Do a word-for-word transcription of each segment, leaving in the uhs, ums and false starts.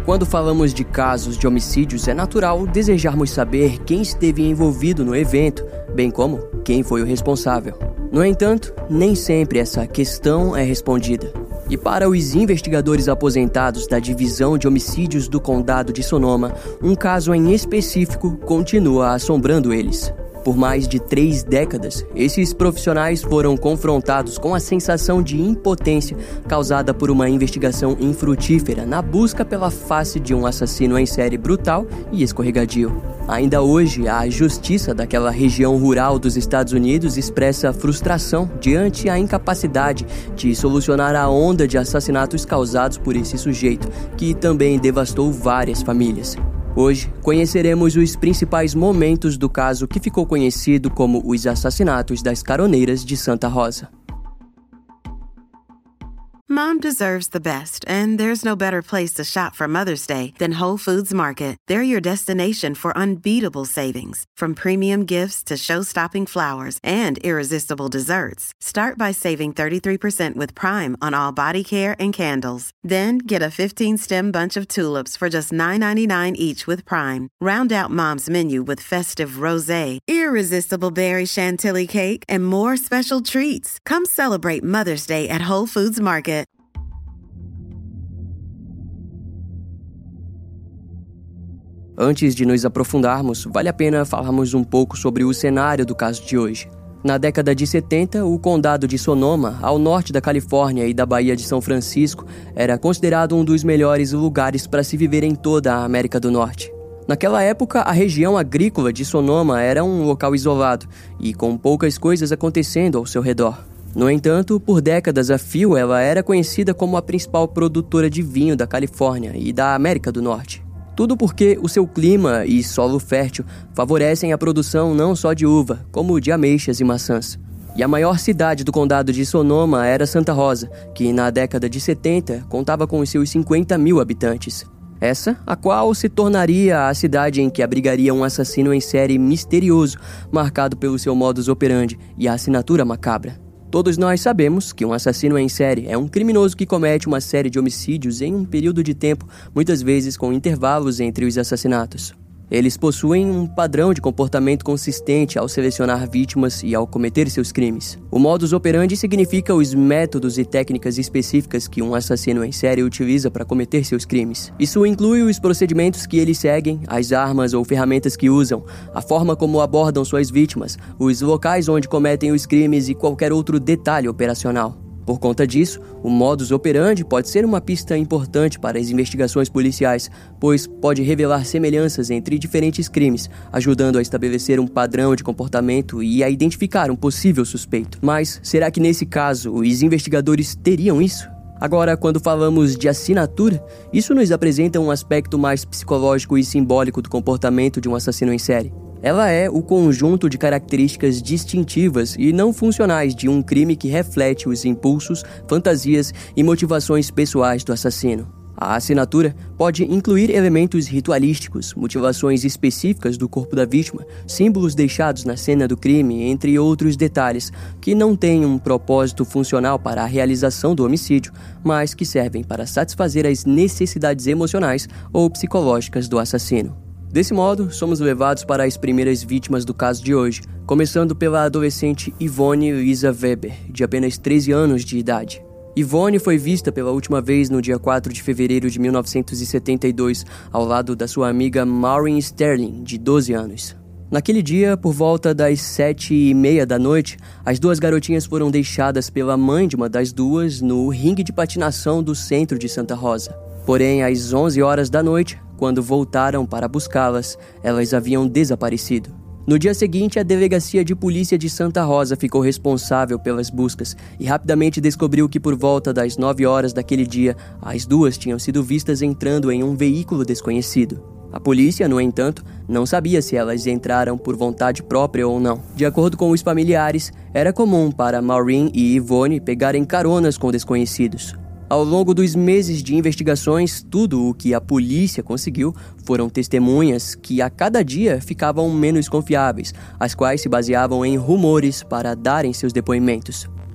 Quando falamos de casos de homicídios, é natural desejarmos saber quem esteve envolvido no evento, bem como quem foi o responsável. No entanto, nem sempre essa questão é respondida. E para os investigadores aposentados da Divisão de Homicídios do Condado de Sonoma, um caso em específico continua assombrando eles. Por mais de três décadas, esses profissionais foram confrontados com a sensação de impotência causada por uma investigação infrutífera na busca pela face de um assassino em série brutal e escorregadio. Ainda hoje, a justiça daquela região rural dos Estados Unidos expressa frustração diante a incapacidade de solucionar a onda de assassinatos causados por esse sujeito, que também devastou várias famílias. Hoje, conheceremos os principais momentos do caso que ficou conhecido como os assassinatos das caroneiras de Santa Rosa. Mom deserves the best, and there's no better place to shop for Mother's Day than Whole Foods Market. They're your destination for unbeatable savings, from premium gifts to show-stopping flowers and irresistible desserts. Start by saving thirty-three percent with Prime on all body care and candles. Then get a fifteen-stem bunch of tulips for just nine ninety-nine each with Prime. Round out Mom's menu with festive rosé, irresistible berry chantilly cake, and more special treats. Come celebrate Mother's Day at Whole Foods Market. Antes de nos aprofundarmos, vale a pena falarmos um pouco sobre o cenário do caso de hoje. Na década de setenta, o condado de Sonoma, ao norte da Califórnia e da Baía de São Francisco, era considerado um dos melhores lugares para se viver em toda a América do Norte. Naquela época, a região agrícola de Sonoma era um local isolado e com poucas coisas acontecendo ao seu redor. No entanto, por décadas a fio, ela era conhecida como a principal produtora de vinho da Califórnia e da América do Norte. Tudo porque o seu clima e solo fértil favorecem a produção não só de uva, como de ameixas e maçãs. E a maior cidade do condado de Sonoma era Santa Rosa, que na década de setenta contava com os seus cinquenta mil habitantes. Essa, a qual se tornaria a cidade em que abrigaria um assassino em série misterioso, marcado pelo seu modus operandi e a assinatura macabra. Todos nós sabemos que um assassino em série é um criminoso que comete uma série de homicídios em um período de tempo, muitas vezes com intervalos entre os assassinatos. Eles possuem um padrão de comportamento consistente ao selecionar vítimas e ao cometer seus crimes. O modus operandi significa os métodos e técnicas específicas que um assassino em série utiliza para cometer seus crimes. Isso inclui os procedimentos que eles seguem, as armas ou ferramentas que usam, a forma como abordam suas vítimas, os locais onde cometem os crimes e qualquer outro detalhe operacional. Por conta disso, o modus operandi pode ser uma pista importante para as investigações policiais, pois pode revelar semelhanças entre diferentes crimes, ajudando a estabelecer um padrão de comportamento e a identificar um possível suspeito. Mas será que nesse caso os investigadores teriam isso? Agora, quando falamos de assinatura, isso nos apresenta um aspecto mais psicológico e simbólico do comportamento de um assassino em série. Ela é o conjunto de características distintivas e não funcionais de um crime que reflete os impulsos, fantasias e motivações pessoais do assassino. A assinatura pode incluir elementos ritualísticos, motivações específicas do corpo da vítima, símbolos deixados na cena do crime, entre outros detalhes, que não têm um propósito funcional para a realização do homicídio, mas que servem para satisfazer as necessidades emocionais ou psicológicas do assassino. Desse modo, somos levados para as primeiras vítimas do caso de hoje, começando pela adolescente Yvonne Lisa Weber, de apenas treze anos de idade. Yvonne foi vista pela última vez no dia quatro de fevereiro de mil novecentos e setenta e dois, ao lado da sua amiga Maureen Sterling, de doze anos. Naquele dia, por volta das sete e meia da noite, as duas garotinhas foram deixadas pela mãe de uma das duas no ringue de patinação do centro de Santa Rosa. Porém, às onze horas da noite, quando voltaram para buscá-las, elas haviam desaparecido. No dia seguinte, a Delegacia de Polícia de Santa Rosa ficou responsável pelas buscas e rapidamente descobriu que por volta das nove horas daquele dia, as duas tinham sido vistas entrando em um veículo desconhecido. A polícia, no entanto, não sabia se elas entraram por vontade própria ou não. De acordo com os familiares, era comum para Maureen e Yvonne pegarem caronas com desconhecidos. Ao longo dos meses de investigações, tudo o que a polícia conseguiu foram testemunhas que a cada dia ficavam menos confiáveis, as quais se baseavam em rumores para darem seus depoimentos.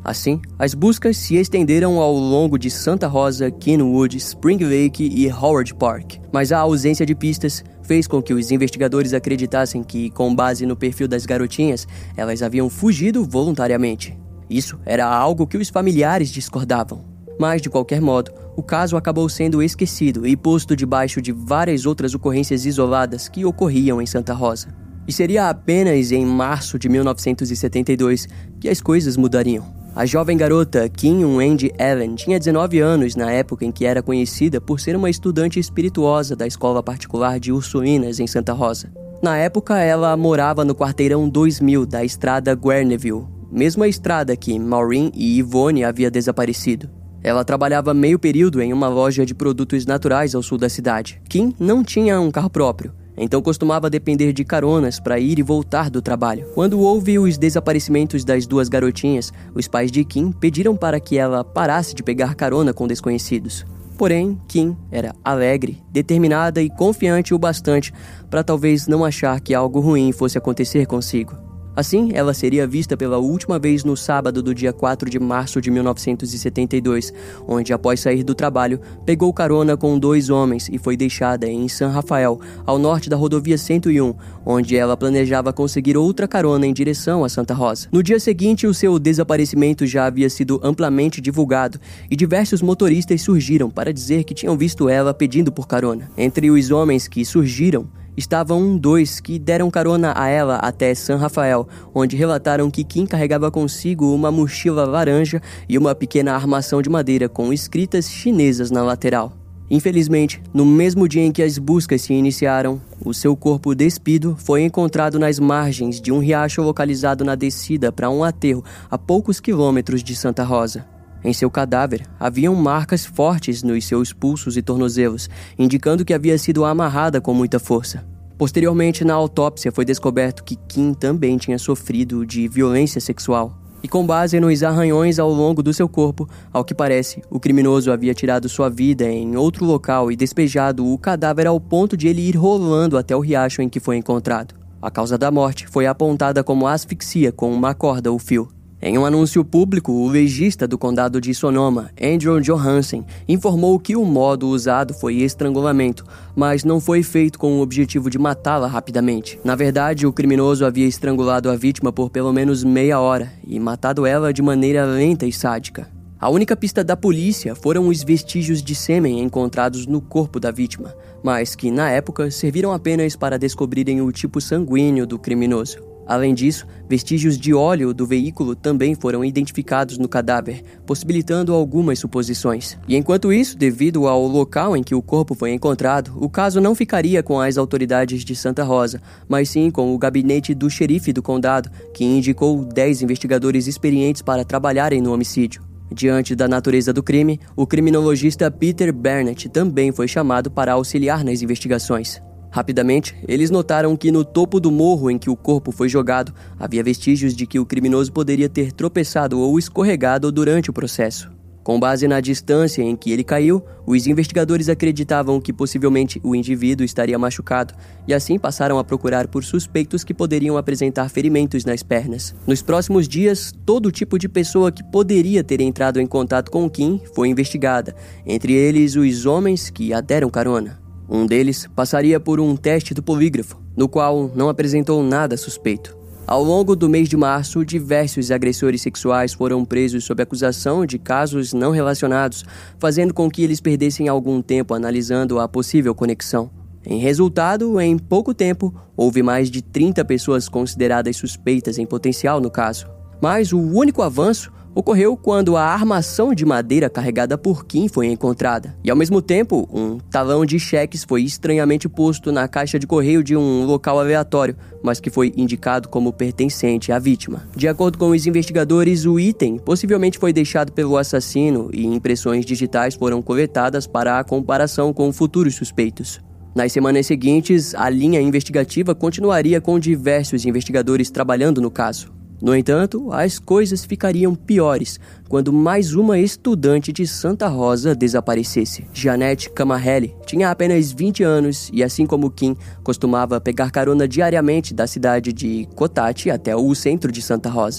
Assim, as buscas se estenderam ao longo de Santa Rosa, Kenwood, Spring Lake e Howard Park, mas a ausência de pistas fez com que os investigadores acreditassem que, com base no perfil das garotinhas, elas haviam fugido voluntariamente. Isso era algo que os familiares discordavam. Mas, de qualquer modo, o caso acabou sendo esquecido e posto debaixo de várias outras ocorrências isoladas que ocorriam em Santa Rosa. E seria apenas em março de mil novecentos e setenta e dois que as coisas mudariam. A jovem garota Kim Wendy Allen tinha dezenove anos na época em que era conhecida por ser uma estudante espirituosa da escola particular de Ursulinas, em Santa Rosa. Na época, ela morava no quarteirão dois mil da estrada Guerneville, mesma estrada que Maureen e Yvonne havia desaparecido. Ela trabalhava meio período em uma loja de produtos naturais ao sul da cidade. Kim não tinha um carro próprio, então costumava depender de caronas para ir e voltar do trabalho. Quando houve os desaparecimentos das duas garotinhas, os pais de Kim pediram para que ela parasse de pegar carona com desconhecidos. Porém, Kim era alegre, determinada e confiante o bastante para talvez não achar que algo ruim fosse acontecer consigo. Assim, ela seria vista pela última vez no sábado do dia quatro de março de mil novecentos e setenta e dois, onde, após sair do trabalho, pegou carona com dois homens e foi deixada em San Rafael, ao norte da rodovia cento e um, onde ela planejava conseguir outra carona em direção a Santa Rosa. No dia seguinte, o seu desaparecimento já havia sido amplamente divulgado e diversos motoristas surgiram para dizer que tinham visto ela pedindo por carona. Entre os homens que surgiram, estavam dois que deram carona a ela até San Rafael, onde relataram que Kim carregava consigo uma mochila laranja e uma pequena armação de madeira com escritas chinesas na lateral. Infelizmente, no mesmo dia em que as buscas se iniciaram, o seu corpo despido foi encontrado nas margens de um riacho localizado na descida para um aterro a poucos quilômetros de Santa Rosa. Em seu cadáver, haviam marcas fortes nos seus pulsos e tornozelos, indicando que havia sido amarrada com muita força. Posteriormente, na autópsia, foi descoberto que Kim também tinha sofrido de violência sexual. E com base nos arranhões ao longo do seu corpo, ao que parece, o criminoso havia tirado sua vida em outro local e despejado o cadáver ao ponto de ele ir rolando até o riacho em que foi encontrado. A causa da morte foi apontada como asfixia com uma corda ou fio. Em um anúncio público, o legista do condado de Sonoma, Andrew Johansen, informou que o modo usado foi estrangulamento, mas não foi feito com o objetivo de matá-la rapidamente. Na verdade, o criminoso havia estrangulado a vítima por pelo menos meia hora e matado ela de maneira lenta e sádica. A única pista da polícia foram os vestígios de sêmen encontrados no corpo da vítima, mas que, na época, serviram apenas para descobrirem o tipo sanguíneo do criminoso. Além disso, vestígios de óleo do veículo também foram identificados no cadáver, possibilitando algumas suposições. E enquanto isso, devido ao local em que o corpo foi encontrado, o caso não ficaria com as autoridades de Santa Rosa, mas sim com o gabinete do xerife do condado, que indicou dez investigadores experientes para trabalharem no homicídio. Diante da natureza do crime, o criminologista Peter Burnett também foi chamado para auxiliar nas investigações. Rapidamente, eles notaram que no topo do morro em que o corpo foi jogado, havia vestígios de que o criminoso poderia ter tropeçado ou escorregado durante o processo. Com base na distância em que ele caiu, os investigadores acreditavam que possivelmente o indivíduo estaria machucado e assim passaram a procurar por suspeitos que poderiam apresentar ferimentos nas pernas. Nos próximos dias, todo tipo de pessoa que poderia ter entrado em contato com Kim foi investigada, entre eles os homens que a deram carona. Um deles passaria por um teste do polígrafo, no qual não apresentou nada suspeito. Ao longo do mês de março, diversos agressores sexuais foram presos sob acusação de casos não relacionados, fazendo com que eles perdessem algum tempo analisando a possível conexão. Em resultado, em pouco tempo, houve mais de trinta pessoas consideradas suspeitas em potencial no caso. Mas o único avanço ocorreu quando a armação de madeira carregada por Kim foi encontrada. E ao mesmo tempo, um talão de cheques foi estranhamente posto na caixa de correio de um local aleatório, mas que foi indicado como pertencente à vítima. De acordo com os investigadores, o item possivelmente foi deixado pelo assassino e impressões digitais foram coletadas para a comparação com futuros suspeitos. Nas semanas seguintes, a linha investigativa continuaria com diversos investigadores trabalhando no caso. No entanto, as coisas ficariam piores quando mais uma estudante de Santa Rosa desaparecesse. Jeanette Camarelli tinha apenas vinte anos e, assim como Kim, costumava pegar carona diariamente da cidade de Cotati até o centro de Santa Rosa.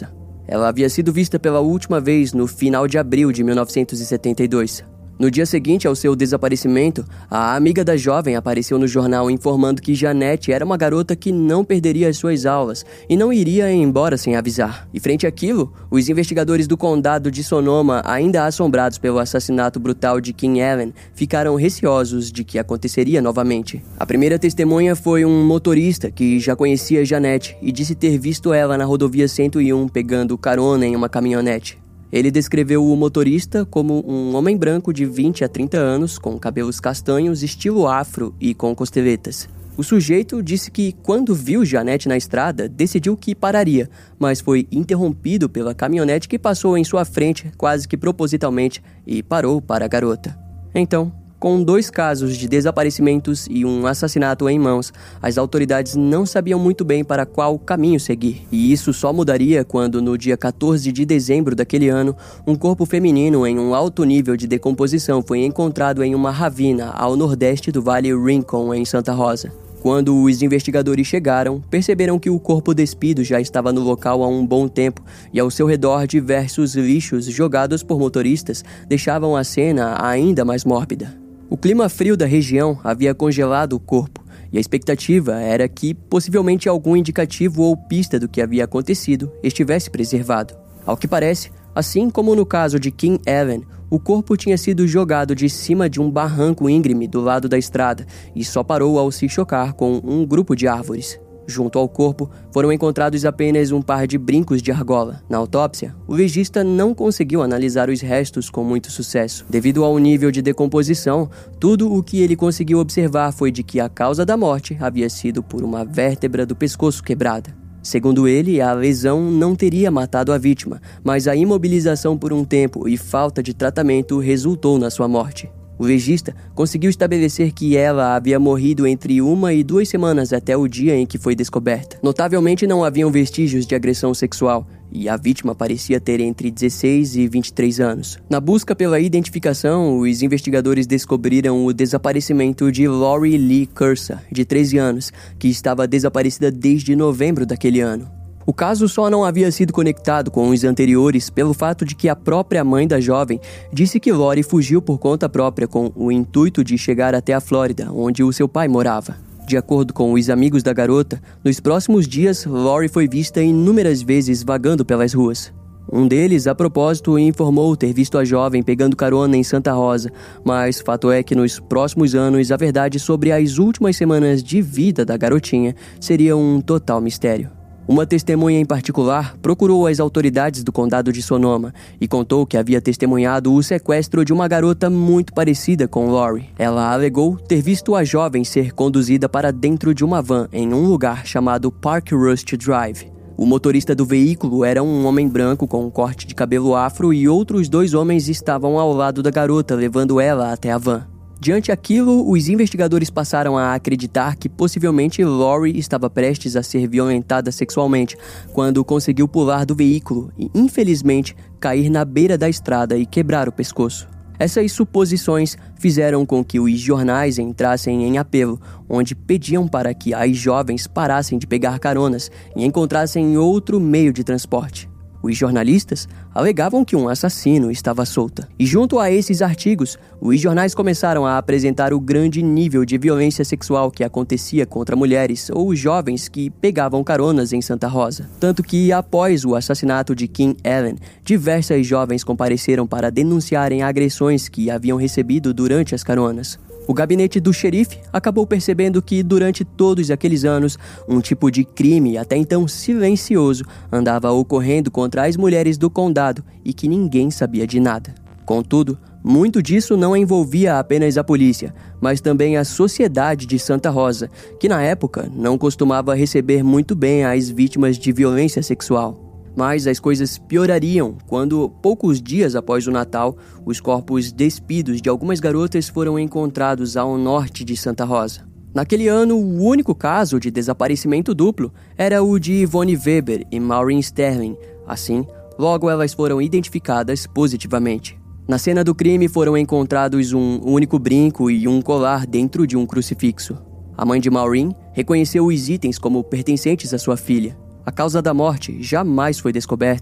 Ela havia sido vista pela última vez no final de abril de mil novecentos e setenta e dois. No dia seguinte ao seu desaparecimento, a amiga da jovem apareceu no jornal informando que Jeanette era uma garota que não perderia as suas aulas e não iria embora sem avisar. E frente àquilo, os investigadores do condado de Sonoma, ainda assombrados pelo assassinato brutal de Kim Allen, ficaram receosos de que aconteceria novamente. A primeira testemunha foi um motorista que já conhecia Jeanette e disse ter visto ela na rodovia cento e um pegando carona em uma caminhonete. Ele descreveu o motorista como um homem branco de vinte a trinta anos, com cabelos castanhos, estilo afro e com costeletas. O sujeito disse que, quando viu Jeanette na estrada, decidiu que pararia, mas foi interrompido pela caminhonete que passou em sua frente, quase que propositalmente, e parou para a garota. Então, com dois casos de desaparecimentos e um assassinato em mãos, as autoridades não sabiam muito bem para qual caminho seguir. E isso só mudaria quando, no dia quatorze de dezembro daquele ano, um corpo feminino em um alto nível de decomposição foi encontrado em uma ravina ao nordeste do Vale Rincon, em Santa Rosa. Quando os investigadores chegaram, perceberam que o corpo despido já estava no local há um bom tempo e ao seu redor diversos lixos jogados por motoristas deixavam a cena ainda mais mórbida. O clima frio da região havia congelado o corpo e a expectativa era que possivelmente algum indicativo ou pista do que havia acontecido estivesse preservado. Ao que parece, assim como no caso de Kim Allen, o corpo tinha sido jogado de cima de um barranco íngreme do lado da estrada e só parou ao se chocar com um grupo de árvores. Junto ao corpo, foram encontrados apenas um par de brincos de argola. Na autópsia, o legista não conseguiu analisar os restos com muito sucesso. Devido ao nível de decomposição, tudo o que ele conseguiu observar foi de que a causa da morte havia sido por uma vértebra do pescoço quebrada. Segundo ele, a lesão não teria matado a vítima, mas a imobilização por um tempo e falta de tratamento resultou na sua morte. O legista conseguiu estabelecer que ela havia morrido entre uma e duas semanas até o dia em que foi descoberta. Notavelmente não haviam vestígios de agressão sexual e a vítima parecia ter entre dezesseis e vinte e três anos. Na busca pela identificação, os investigadores descobriram o desaparecimento de Lori Lee Cursa, de treze anos, que estava desaparecida desde novembro daquele ano. O caso só não havia sido conectado com os anteriores pelo fato de que a própria mãe da jovem disse que Lori fugiu por conta própria com o intuito de chegar até a Flórida, onde o seu pai morava. De acordo com os amigos da garota, nos próximos dias, Lori foi vista inúmeras vezes vagando pelas ruas. Um deles, a propósito, informou ter visto a jovem pegando carona em Santa Rosa, mas fato é que nos próximos anos a verdade sobre as últimas semanas de vida da garotinha seria um total mistério. Uma testemunha em particular procurou as autoridades do condado de Sonoma e contou que havia testemunhado o sequestro de uma garota muito parecida com Lori. Ela alegou ter visto a jovem ser conduzida para dentro de uma van em um lugar chamado Park Rust Drive. O motorista do veículo era um homem branco com um corte de cabelo afro e outros dois homens estavam ao lado da garota, levando ela até a van. Diante aquilo, os investigadores passaram a acreditar que possivelmente Lori estava prestes a ser violentada sexualmente quando conseguiu pular do veículo e, infelizmente, cair na beira da estrada e quebrar o pescoço. Essas suposições fizeram com que os jornais entrassem em apelo, onde pediam para que as jovens parassem de pegar caronas e encontrassem outro meio de transporte. Os jornalistas alegavam que um assassino estava solto. E junto a esses artigos, os jornais começaram a apresentar o grande nível de violência sexual que acontecia contra mulheres ou jovens que pegavam caronas em Santa Rosa. Tanto que, após o assassinato de Kim Allen, diversas jovens compareceram para denunciarem agressões que haviam recebido durante as caronas. O gabinete do xerife acabou percebendo que, durante todos aqueles anos, um tipo de crime até então silencioso andava ocorrendo contra as mulheres do condado e que ninguém sabia de nada. Contudo, muito disso não envolvia apenas a polícia, mas também a sociedade de Santa Rosa, que na época não costumava receber muito bem as vítimas de violência sexual. Mas as coisas piorariam quando, poucos dias após o Natal, os corpos despidos de algumas garotas foram encontrados ao norte de Santa Rosa. Naquele ano, o único caso de desaparecimento duplo era o de Yvonne Weber e Maureen Sterling. Assim, logo elas foram identificadas positivamente. Na cena do crime foram encontrados um único brinco e um colar dentro de um crucifixo. A mãe de Maureen reconheceu os itens como pertencentes à sua filha. A causa da morte jamais foi descoberta,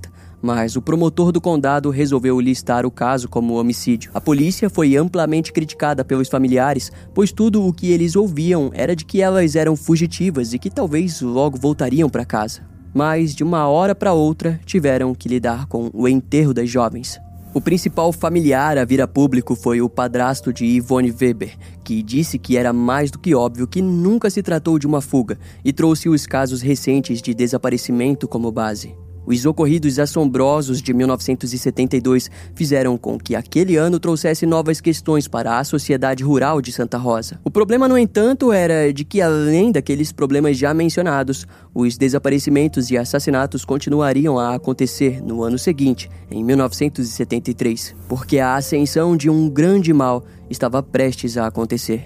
mas o promotor do condado resolveu listar o caso como homicídio. A polícia foi amplamente criticada pelos familiares, pois tudo o que eles ouviam era de que elas eram fugitivas e que talvez logo voltariam para casa. Mas, de uma hora para outra, tiveram que lidar com o enterro das jovens. O principal familiar a vir a público foi o padrasto de Yvonne Weber, que disse que era mais do que óbvio que nunca se tratou de uma fuga e trouxe os casos recentes de desaparecimento como base. Os ocorridos assombrosos de mil novecentos e setenta e dois fizeram com que aquele ano trouxesse novas questões para a sociedade rural de Santa Rosa. O problema, no entanto, era de que, além daqueles problemas já mencionados, os desaparecimentos e assassinatos continuariam a acontecer no ano seguinte, em mil novecentos e setenta e três, porque a ascensão de um grande mal estava prestes a acontecer.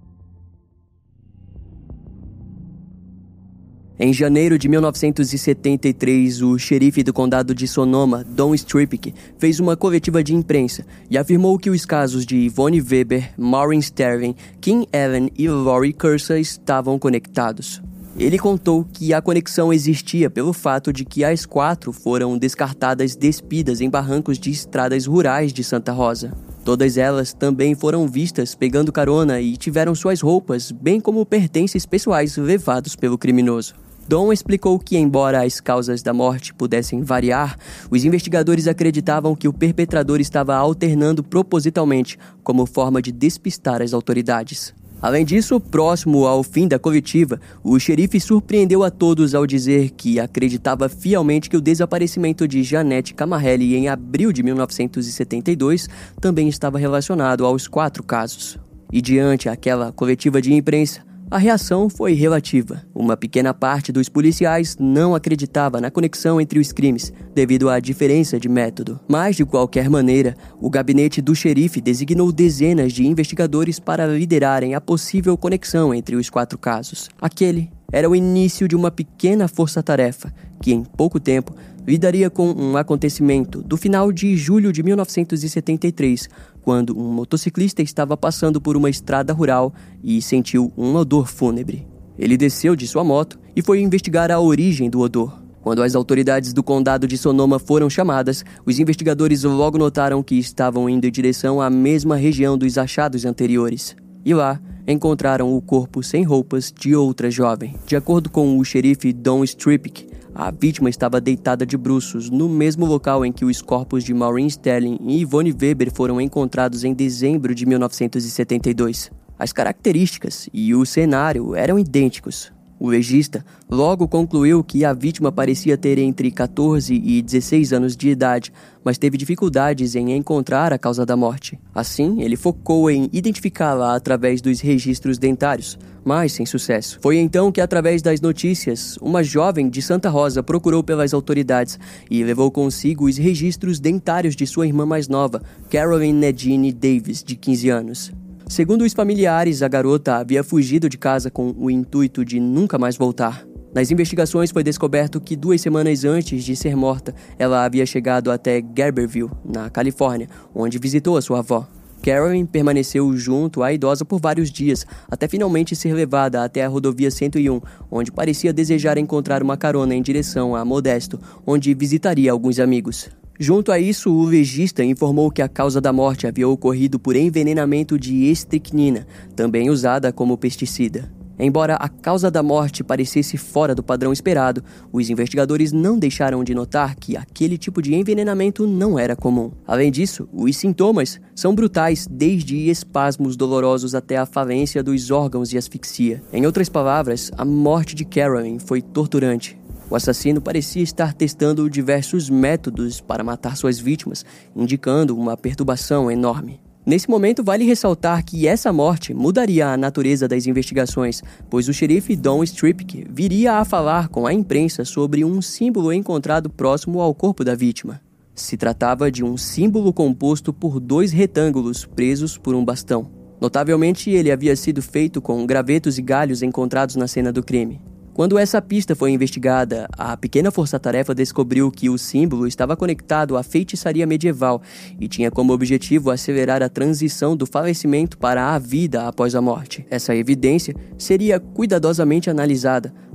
Em janeiro de mil novecentos e setenta e três, o xerife do condado de Sonoma, Don Stripik, fez uma coletiva de imprensa e afirmou que os casos de Yvonne Weber, Maureen Sterling, Kim Allen e Lori Cursa estavam conectados. Ele contou que a conexão existia pelo fato de que as quatro foram descartadas despidas em barrancos de estradas rurais de Santa Rosa. Todas elas também foram vistas pegando carona e tiveram suas roupas, bem como pertences pessoais levados pelo criminoso. Don explicou que, embora as causas da morte pudessem variar, os investigadores acreditavam que o perpetrador estava alternando propositalmente como forma de despistar as autoridades. Além disso, próximo ao fim da coletiva, o xerife surpreendeu a todos ao dizer que acreditava fielmente que o desaparecimento de Janete Camarelli em abril de mil novecentos e setenta e dois também estava relacionado aos quatro casos. E diante aquela coletiva de imprensa, a reação foi relativa. Uma pequena parte dos policiais não acreditava na conexão entre os crimes, devido à diferença de método. Mas, de qualquer maneira, o gabinete do xerife designou dezenas de investigadores para liderarem a possível conexão entre os quatro casos. Aquele era o início de uma pequena força-tarefa, que em pouco tempo lidaria com um acontecimento do final de julho de mil novecentos e setenta e três, quando um motociclista estava passando por uma estrada rural e sentiu um odor fúnebre. Ele desceu de sua moto e foi investigar a origem do odor. Quando as autoridades do condado de Sonoma foram chamadas, os investigadores logo notaram que estavam indo em direção à mesma região dos achados anteriores. E lá, encontraram o corpo sem roupas de outra jovem. De acordo com o xerife Don Stripik, a vítima estava deitada de bruços no mesmo local em que os corpos de Maureen Sterling e Yvonne Weber foram encontrados em dezembro de mil novecentos e setenta e dois. As características e o cenário eram idênticos. O legista logo concluiu que a vítima parecia ter entre catorze e dezesseis anos de idade, mas teve dificuldades em encontrar a causa da morte. Assim, ele focou em identificá-la através dos registros dentários, mas sem sucesso. Foi então que, através das notícias, uma jovem de Santa Rosa procurou pelas autoridades e levou consigo os registros dentários de sua irmã mais nova, Caroline Nadine Davis, de quinze anos. Segundo os familiares, a garota havia fugido de casa com o intuito de nunca mais voltar. Nas investigações foi descoberto que duas semanas antes de ser morta, ela havia chegado até Gerberville, na Califórnia, onde visitou a sua avó. Caroline permaneceu junto à idosa por vários dias, até finalmente ser levada até a rodovia cento e um, onde parecia desejar encontrar uma carona em direção a Modesto, onde visitaria alguns amigos. Junto a isso, o legista informou que a causa da morte havia ocorrido por envenenamento de estricnina, também usada como pesticida. Embora a causa da morte parecesse fora do padrão esperado, os investigadores não deixaram de notar que aquele tipo de envenenamento não era comum. Além disso, os sintomas são brutais, desde espasmos dolorosos até a falência dos órgãos e asfixia. Em outras palavras, a morte de Caroline foi torturante. O assassino parecia estar testando diversos métodos para matar suas vítimas, indicando uma perturbação enorme. Nesse momento, vale ressaltar que essa morte mudaria a natureza das investigações, pois o xerife Don Stripik viria a falar com a imprensa sobre um símbolo encontrado próximo ao corpo da vítima. Se tratava de um símbolo composto por dois retângulos presos por um bastão. Notavelmente, ele havia sido feito com gravetos e galhos encontrados na cena do crime. Quando essa pista foi investigada, a pequena força-tarefa descobriu que o símbolo estava conectado à feitiçaria medieval e tinha como objetivo acelerar a transição do falecimento para a vida após a morte. Essa evidência seria cuidadosamente analisada,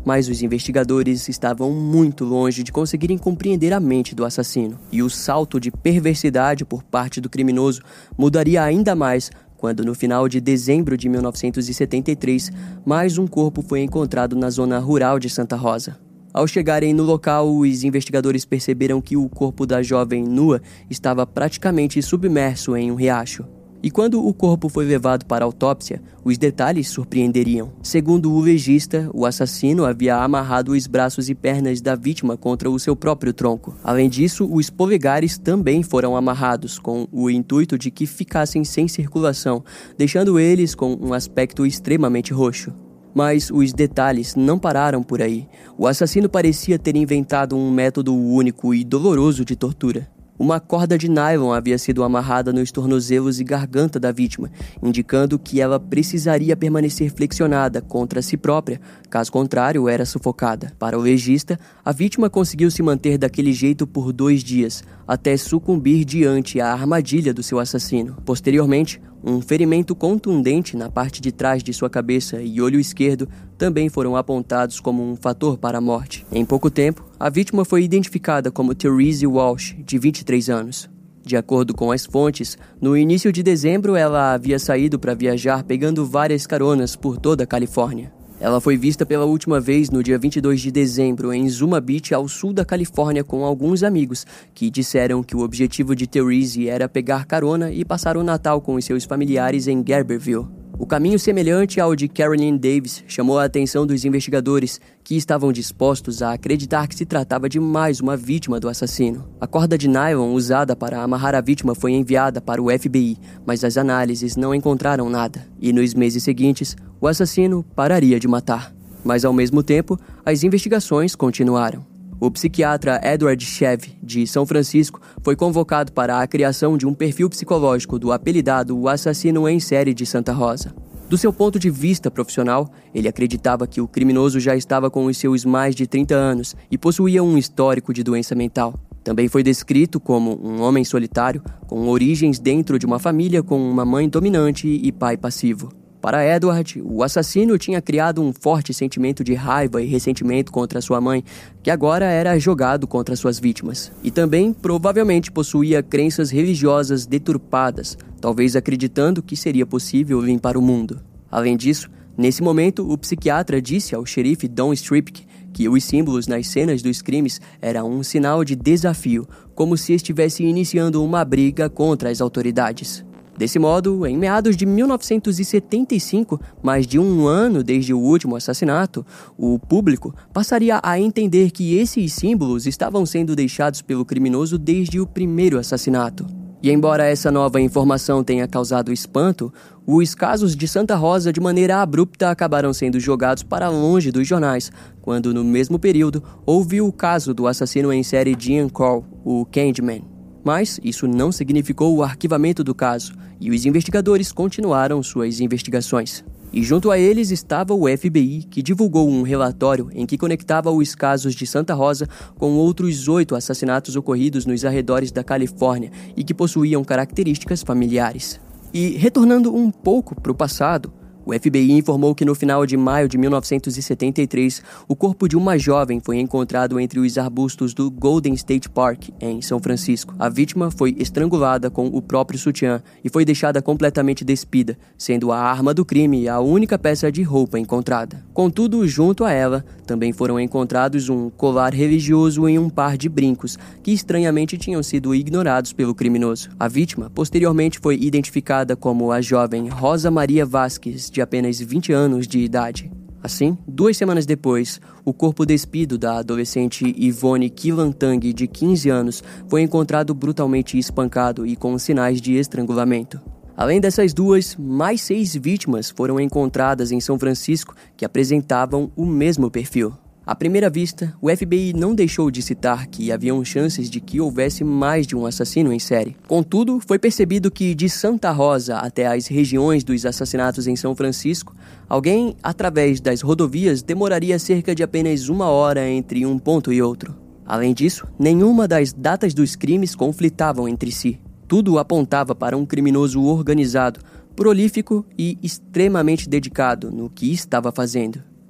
Mas os investigadores estavam muito longe de conseguirem compreender a mente do assassino. E o salto de perversidade por parte do criminoso mudaria ainda mais quando, no final de dezembro de mil novecentos e setenta e três, mais um corpo foi encontrado na zona rural de Santa Rosa. Ao chegarem no local, os investigadores perceberam que o corpo da jovem nua estava praticamente submerso em um riacho. E quando o corpo foi levado para a autópsia, os detalhes surpreenderiam. Segundo o legista, o assassino havia amarrado os braços e pernas da vítima contra o seu próprio tronco. Além disso, os polegares também foram amarrados, com o intuito de que ficassem sem circulação, deixando eles com um aspecto extremamente roxo. Mas os detalhes não pararam por aí. O assassino parecia ter inventado um método único e doloroso de tortura. Uma corda de nylon havia sido amarrada nos tornozelos e garganta da vítima, indicando que ela precisaria permanecer flexionada contra si própria, caso contrário, era sufocada. Para o legista, a vítima conseguiu se manter daquele jeito por dois dias, até sucumbir diante à armadilha do seu assassino. Posteriormente, um ferimento contundente na parte de trás de sua cabeça e olho esquerdo também foram apontados como um fator para a morte. Em pouco tempo, a vítima foi identificada como Therese Walsh, de vinte e três anos. De acordo com as fontes, no início de dezembro ela havia saído para viajar pegando várias caronas por toda a Califórnia. Ela foi vista pela última vez no dia vinte e dois de dezembro em Zuma Beach, ao sul da Califórnia, com alguns amigos que disseram que o objetivo de Therese era pegar carona e passar o Natal com os seus familiares em Gerberville. O caminho semelhante ao de Carolyn Davis chamou a atenção dos investigadores, que estavam dispostos a acreditar que se tratava de mais uma vítima do assassino. A corda de nylon usada para amarrar a vítima foi enviada para o F B I, mas as análises não encontraram nada. E nos meses seguintes, o assassino pararia de matar. Mas ao mesmo tempo, as investigações continuaram. O psiquiatra Edward Cheve, de São Francisco, foi convocado para a criação de um perfil psicológico do apelidado O Assassino em Série de Santa Rosa. Do seu ponto de vista profissional, ele acreditava que o criminoso já estava com os seus mais de trinta anos e possuía um histórico de doença mental. Também foi descrito como um homem solitário, com origens dentro de uma família com uma mãe dominante e pai passivo. Para Edward, o assassino tinha criado um forte sentimento de raiva e ressentimento contra sua mãe, que agora era jogado contra suas vítimas. E também, provavelmente, possuía crenças religiosas deturpadas, talvez acreditando que seria possível limpar o mundo. Além disso, nesse momento, o psiquiatra disse ao xerife Don Stripke que os símbolos nas cenas dos crimes eram um sinal de desafio, como se estivesse iniciando uma briga contra as autoridades. Desse modo, em meados de mil novecentos e setenta e cinco, mais de um ano desde o último assassinato, o público passaria a entender que esses símbolos estavam sendo deixados pelo criminoso desde o primeiro assassinato. E embora essa nova informação tenha causado espanto, os casos de Santa Rosa de maneira abrupta acabaram sendo jogados para longe dos jornais, quando no mesmo período houve o caso do assassino em série Jean Cole, o Candyman. Mas isso não significou o arquivamento do caso, e os investigadores continuaram suas investigações. E junto a eles estava o F B I, que divulgou um relatório em que conectava os casos de Santa Rosa com outros oito assassinatos ocorridos nos arredores da Califórnia e que possuíam características familiares. E retornando um pouco para o passado, o F B I informou que no final de maio de mil novecentos e setenta e três, o corpo de uma jovem foi encontrado entre os arbustos do Golden State Park, em São Francisco. A vítima foi estrangulada com o próprio sutiã e foi deixada completamente despida, sendo a arma do crime a única peça de roupa encontrada. Contudo, junto a ela, também foram encontrados um colar religioso e um par de brincos, que estranhamente tinham sido ignorados pelo criminoso. A vítima, posteriormente, foi identificada como a jovem Rosa Maria Vasquez, de apenas vinte anos de idade. Assim, duas semanas depois, o corpo despido da adolescente Yvonne Kilantang, de quinze anos, foi encontrado brutalmente espancado e com sinais de estrangulamento. Além dessas duas, mais seis vítimas foram encontradas em São Francisco que apresentavam o mesmo perfil. À primeira vista, o F B I não deixou de citar que haviam chances de que houvesse mais de um assassino em série. Contudo, foi percebido que de Santa Rosa até as regiões dos assassinatos em São Francisco, alguém, através das rodovias, demoraria cerca de apenas uma hora entre um ponto e outro. Além disso, nenhuma das datas dos crimes conflitavam entre si. Tudo apontava para um criminoso organizado, prolífico e extremamente dedicado no que estava fazendo.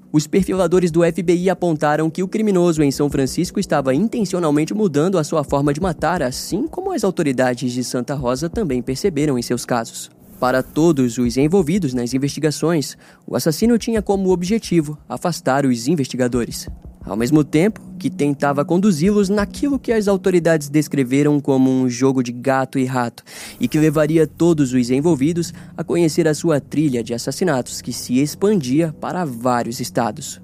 Os perfiladores do F B I apontaram que o criminoso em São Francisco estava intencionalmente mudando a sua forma de matar, assim como as autoridades de Santa Rosa também perceberam em seus casos. Para todos os envolvidos nas investigações, o assassino tinha como objetivo afastar os investigadores, ao mesmo tempo que tentava conduzi-los naquilo que as autoridades descreveram como um jogo de gato e rato e que levaria todos os envolvidos a conhecer a sua trilha de assassinatos que se expandia para vários estados.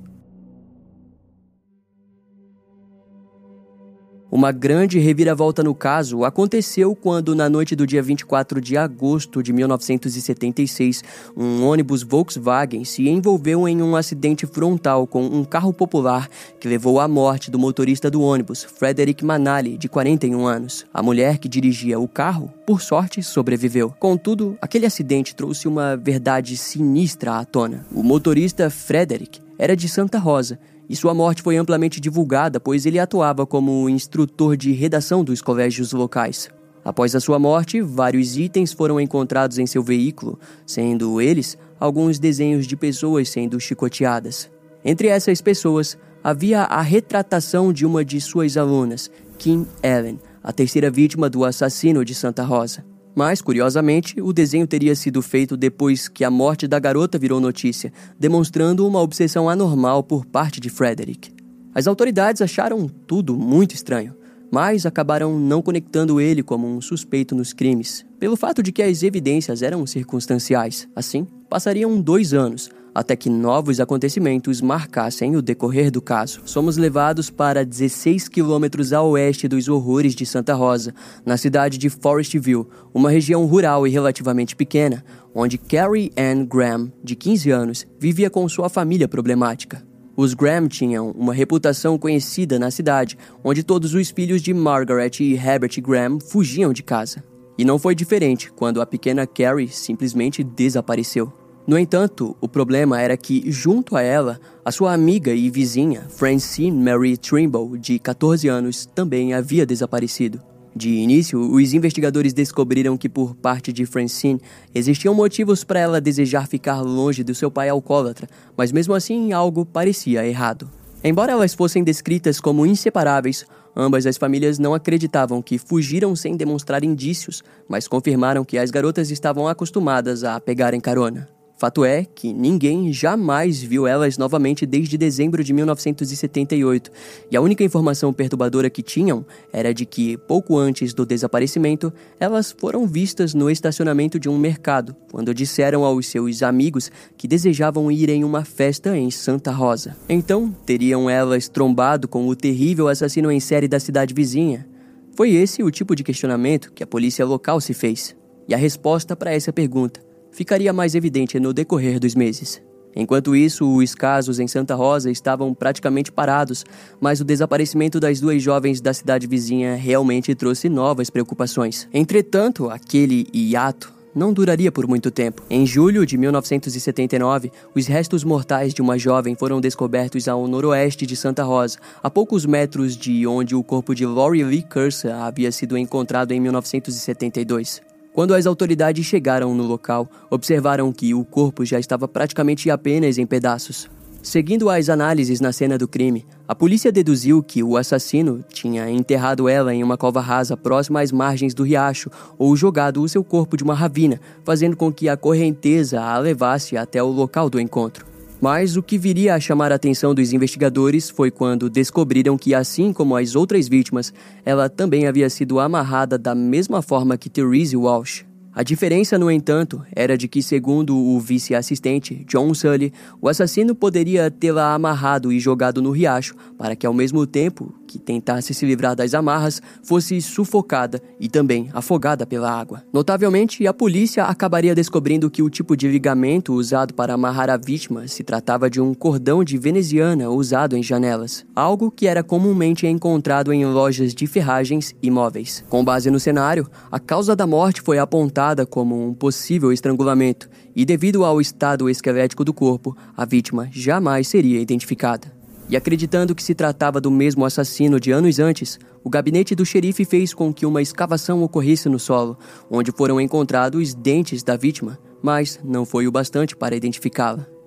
Uma grande reviravolta no caso aconteceu quando, na noite do dia vinte e quatro de agosto de mil novecentos e setenta e seis, um ônibus Volkswagen se envolveu em um acidente frontal com um carro popular que levou à morte do motorista do ônibus, Frederick Manali, de quarenta e um anos. A mulher que dirigia o carro, por sorte, sobreviveu. Contudo, aquele acidente trouxe uma verdade sinistra à tona. O motorista Frederick era de Santa Rosa, e sua morte foi amplamente divulgada, pois ele atuava como instrutor de redação dos colégios locais. Após a sua morte, vários itens foram encontrados em seu veículo, sendo eles alguns desenhos de pessoas sendo chicoteadas. Entre essas pessoas, havia a retratação de uma de suas alunas, Kim Ellen, a terceira vítima do assassino de Santa Rosa. Mas, curiosamente, o desenho teria sido feito depois que a morte da garota virou notícia, demonstrando uma obsessão anormal por parte de Frederick. As autoridades acharam tudo muito estranho, mas acabaram não conectando ele como um suspeito nos crimes, pelo fato de que as evidências eram circunstanciais. Assim, passariam dois anos, até que novos acontecimentos marcassem o decorrer do caso. Somos levados para dezesseis quilômetros a oeste dos horrores de Santa Rosa, na cidade de Forestville, uma região rural e relativamente pequena, onde Carrie Ann Graham, de quinze anos, vivia com sua família problemática. Os Graham tinham uma reputação conhecida na cidade, onde todos os filhos de Margaret e Herbert Graham fugiam de casa. E não foi diferente quando a pequena Carrie simplesmente desapareceu. No entanto, o problema era que, junto a ela, a sua amiga e vizinha, Francine Mary Trimble, de catorze anos, também havia desaparecido. De início, os investigadores descobriram que, por parte de Francine, existiam motivos para ela desejar ficar longe do seu pai alcoólatra, mas mesmo assim algo parecia errado. Embora elas fossem descritas como inseparáveis, ambas as famílias não acreditavam que fugiram sem demonstrar indícios, mas confirmaram que as garotas estavam acostumadas a pegarem carona. Fato é que ninguém jamais viu elas novamente desde dezembro de mil novecentos e setenta e oito, e a única informação perturbadora que tinham era de que, pouco antes do desaparecimento, elas foram vistas no estacionamento de um mercado, quando disseram aos seus amigos que desejavam ir em uma festa em Santa Rosa. Então, teriam elas trombado com o terrível assassino em série da cidade vizinha? Foi esse o tipo de questionamento que a polícia local se fez. E a resposta para essa pergunta ficaria mais evidente no decorrer dos meses. Enquanto isso, os casos em Santa Rosa estavam praticamente parados, mas o desaparecimento das duas jovens da cidade vizinha realmente trouxe novas preocupações. Entretanto, aquele hiato não duraria por muito tempo. Em julho de mil novecentos e setenta e nove, os restos mortais de uma jovem foram descobertos ao noroeste de Santa Rosa, a poucos metros de onde o corpo de Lori Lee Cursor havia sido encontrado em mil novecentos e setenta e dois. Quando as autoridades chegaram no local, observaram que o corpo já estava praticamente apenas em pedaços. Seguindo as análises na cena do crime, a polícia deduziu que o assassino tinha enterrado ela em uma cova rasa próxima às margens do riacho ou jogado o seu corpo de uma ravina, fazendo com que a correnteza a levasse até o local do encontro. Mas o que viria a chamar a atenção dos investigadores foi quando descobriram que, assim como as outras vítimas, ela também havia sido amarrada da mesma forma que Therese Walsh. A diferença, no entanto, era de que, segundo o vice-assistente, John Sully, o assassino poderia tê-la amarrado e jogado no riacho para que, ao mesmo tempo que tentasse se livrar das amarras, fosse sufocada e também afogada pela água. Notavelmente, a polícia acabaria descobrindo que o tipo de ligamento usado para amarrar a vítima se tratava de um cordão de veneziana usado em janelas, algo que era comumente encontrado em lojas de ferragens e móveis. Com base no cenário, a causa da morte foi apontada como um possível estrangulamento e, devido ao estado esquelético do corpo, a vítima jamais seria identificada. E acreditando que se tratava do mesmo assassino de anos antes, o gabinete do xerife fez com que uma escavação ocorresse no solo, onde foram encontrados os dentes da vítima, mas não foi o bastante para identificá-la.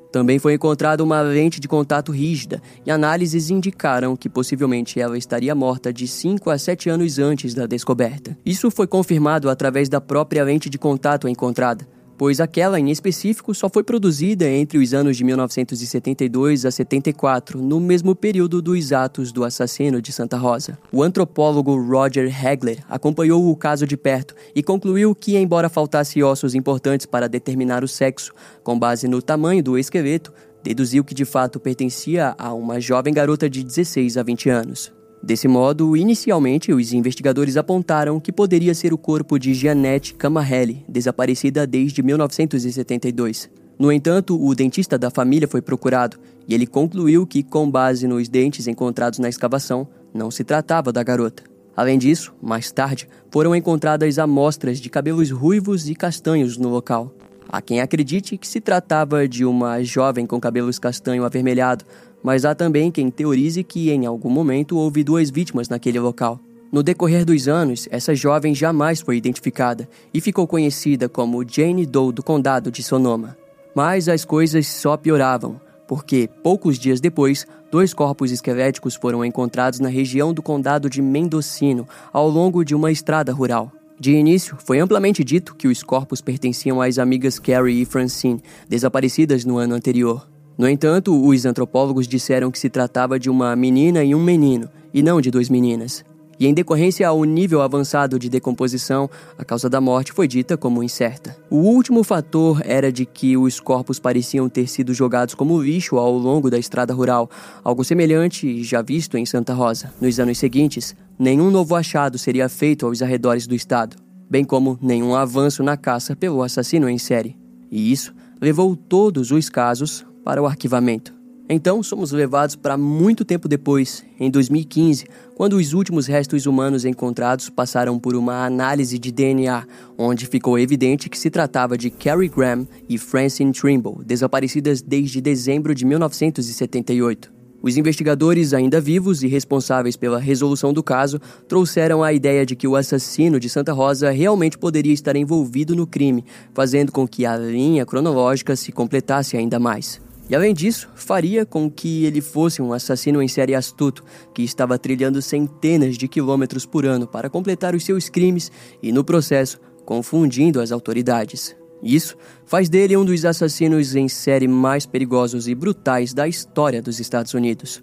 Também foi encontrada uma lente de contato rígida e análises indicaram que possivelmente ela estaria morta de cinco a sete anos antes da descoberta. Isso foi confirmado através da própria lente de contato encontrada, pois aquela em específico só foi produzida entre os anos de mil novecentos e setenta e dois a setenta e quatro, no mesmo período dos atos do assassino de Santa Rosa. O antropólogo Roger Hegler acompanhou o caso de perto e concluiu que, embora faltasse ossos importantes para determinar o sexo, com base no tamanho do esqueleto, deduziu que de fato pertencia a uma jovem garota de dezesseis a vinte anos. Desse modo, inicialmente, os investigadores apontaram que poderia ser o corpo de Jeanette Camarelli, desaparecida desde mil novecentos e setenta e dois. No entanto, o dentista da família foi procurado e ele concluiu que, com base nos dentes encontrados na escavação, não se tratava da garota. Além disso, mais tarde, foram encontradas amostras de cabelos ruivos e castanhos no local. Há quem acredite que se tratava de uma jovem com cabelos castanho avermelhado, mas há também quem teorize que em algum momento houve duas vítimas naquele local. No decorrer dos anos, essa jovem jamais foi identificada e ficou conhecida como Jane Doe do condado de Sonoma. Mas as coisas só pioravam, porque poucos dias depois, dois corpos esqueléticos foram encontrados na região do condado de Mendocino, ao longo de uma estrada rural. De início, foi amplamente dito que os corpos pertenciam às amigas Carrie e Francine, desaparecidas no ano anterior. No entanto, os antropólogos disseram que se tratava de uma menina e um menino, e não de duas meninas. E em decorrência ao nível avançado de decomposição, a causa da morte foi dita como incerta. O último fator era de que os corpos pareciam ter sido jogados como lixo ao longo da estrada rural, algo semelhante já visto em Santa Rosa. Nos anos seguintes, nenhum novo achado seria feito aos arredores do estado, bem como nenhum avanço na caça pelo assassino em série. E isso levou todos os casos para o arquivamento. Então, somos levados para muito tempo depois, em dois mil e quinze, quando os últimos restos humanos encontrados passaram por uma análise de D N A, onde ficou evidente que se tratava de Carrie Graham e Francine Trimble, desaparecidas desde dezembro de mil novecentos e setenta e oito. Os investigadores, ainda vivos e responsáveis pela resolução do caso, trouxeram a ideia de que o assassino de Santa Rosa realmente poderia estar envolvido no crime, fazendo com que a linha cronológica se completasse ainda mais. E além disso, faria com que ele fosse um assassino em série astuto, que estava trilhando centenas de quilômetros por ano para completar os seus crimes e, no processo, confundindo as autoridades. Isso faz dele um dos assassinos em série mais perigosos e brutais da história dos Estados Unidos.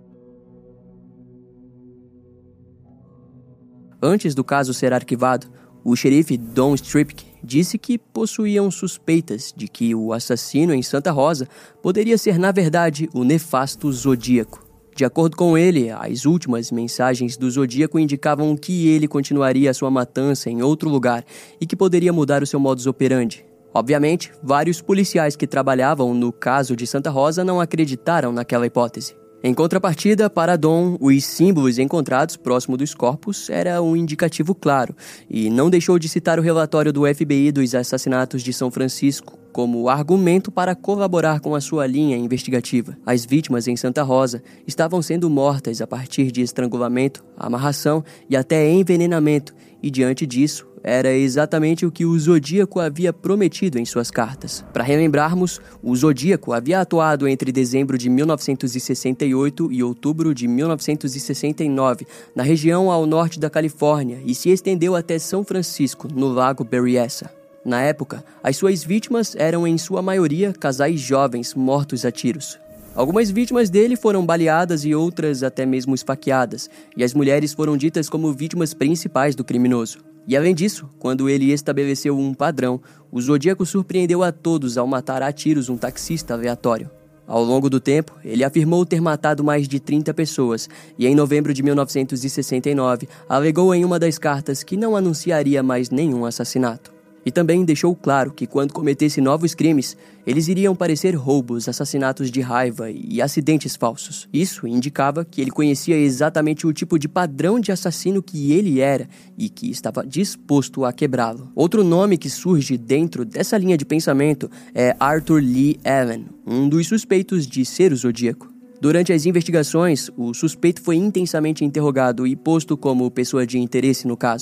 Antes do caso ser arquivado, o xerife Don Stripke disse que possuíam suspeitas de que o assassino em Santa Rosa poderia ser, na verdade, o nefasto Zodíaco. De acordo com ele, as últimas mensagens do Zodíaco indicavam que ele continuaria a sua matança em outro lugar e que poderia mudar o seu modus operandi. Obviamente, vários policiais que trabalhavam no caso de Santa Rosa não acreditaram naquela hipótese. Em contrapartida, para Don, os símbolos encontrados próximo dos corpos era um indicativo claro, e não deixou de citar o relatório do F B I dos assassinatos de São Francisco como argumento para colaborar com a sua linha investigativa. As vítimas em Santa Rosa estavam sendo mortas a partir de estrangulamento, amarração e até envenenamento, e diante disso, era exatamente o que o Zodíaco havia prometido em suas cartas. Para relembrarmos, o Zodíaco havia atuado entre dezembro de mil novecentos e sessenta e oito e outubro de mil novecentos e sessenta e nove, na região ao norte da Califórnia, e se estendeu até São Francisco, no Lago Berryessa. Na época, as suas vítimas eram em sua maioria casais jovens mortos a tiros. Algumas vítimas dele foram baleadas e outras até mesmo esfaqueadas, e as mulheres foram ditas como vítimas principais do criminoso. E além disso, quando ele estabeleceu um padrão, o Zodíaco surpreendeu a todos ao matar a tiros um taxista aleatório. Ao longo do tempo, ele afirmou ter matado mais de trinta pessoas e em novembro de mil novecentos e sessenta e nove alegou em uma das cartas que não anunciaria mais nenhum assassinato. E também deixou claro que quando cometesse novos crimes, eles iriam parecer roubos, assassinatos de raiva e acidentes falsos. Isso indicava que ele conhecia exatamente o tipo de padrão de assassino que ele era e que estava disposto a quebrá-lo. Outro nome que surge dentro dessa linha de pensamento é Arthur Lee Allen, um dos suspeitos de ser o Zodíaco. Durante as investigações, o suspeito foi intensamente interrogado e posto como pessoa de interesse no caso.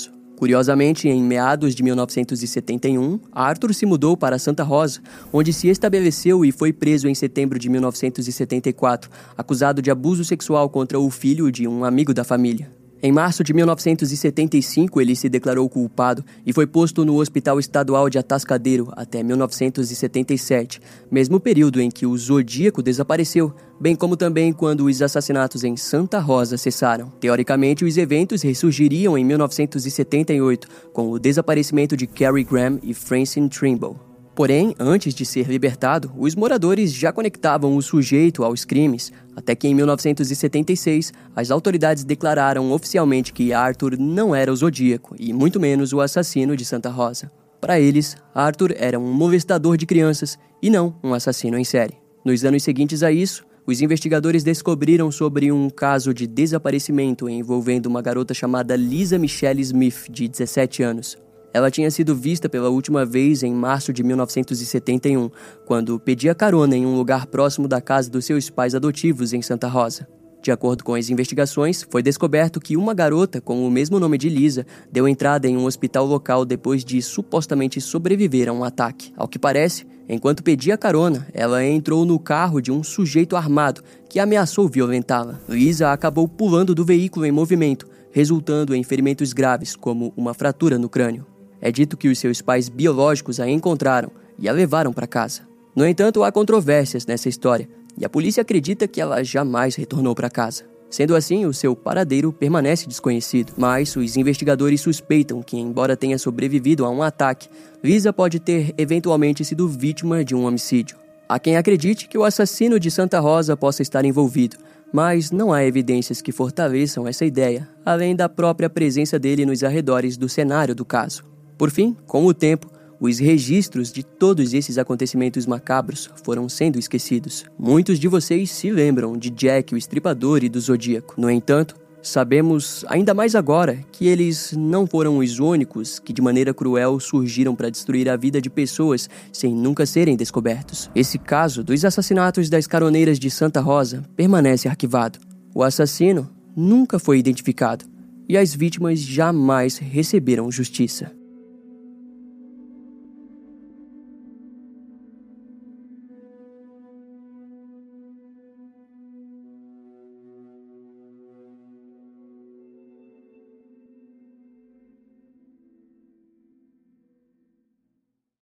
Curiosamente, em meados de mil novecentos e setenta e um, Arthur se mudou para Santa Rosa, onde se estabeleceu e foi preso em setembro de mil novecentos e setenta e quatro, acusado de abuso sexual contra o filho de um amigo da família. Em março de mil novecentos e setenta e cinco, ele se declarou culpado e foi posto no Hospital Estadual de Atascadero até mil novecentos e setenta e sete, mesmo período em que o Zodíaco desapareceu, bem como também quando os assassinatos em Santa Rosa cessaram. Teoricamente, os eventos ressurgiriam em mil novecentos e setenta e oito, com o desaparecimento de Carrie Graham e Francine Trimble. Porém, antes de ser libertado, os moradores já conectavam o sujeito aos crimes, até que em mil novecentos e setenta e seis, as autoridades declararam oficialmente que Arthur não era o Zodíaco, e muito menos o assassino de Santa Rosa. Para eles, Arthur era um molestador de crianças e não um assassino em série. Nos anos seguintes a isso, os investigadores descobriram sobre um caso de desaparecimento envolvendo uma garota chamada Lisa Michelle Smith, de dezessete anos. Ela tinha sido vista pela última vez em março de mil novecentos e setenta e um, quando pedia carona em um lugar próximo da casa dos seus pais adotivos em Santa Rosa. De acordo com as investigações, foi descoberto que uma garota com o mesmo nome de Lisa deu entrada em um hospital local depois de supostamente sobreviver a um ataque. Ao que parece, enquanto pedia carona, ela entrou no carro de um sujeito armado que ameaçou violentá-la. Lisa acabou pulando do veículo em movimento, resultando em ferimentos graves, como uma fratura no crânio. É dito que os seus pais biológicos a encontraram e a levaram para casa. No entanto, há controvérsias nessa história, e a polícia acredita que ela jamais retornou para casa. Sendo assim, o seu paradeiro permanece desconhecido, mas os investigadores suspeitam que, embora tenha sobrevivido a um ataque, Lisa pode ter eventualmente sido vítima de um homicídio. Há quem acredite que o assassino de Santa Rosa possa estar envolvido, mas não há evidências que fortaleçam essa ideia, além da própria presença dele nos arredores do cenário do caso. Por fim, com o tempo, os registros de todos esses acontecimentos macabros foram sendo esquecidos. Muitos de vocês se lembram de Jack, o Estripador, e do Zodíaco. No entanto, sabemos, ainda mais agora, que eles não foram os únicos que de maneira cruel surgiram para destruir a vida de pessoas sem nunca serem descobertos. Esse caso dos assassinatos das caroneiras de Santa Rosa permanece arquivado. O assassino nunca foi identificado e as vítimas jamais receberam justiça.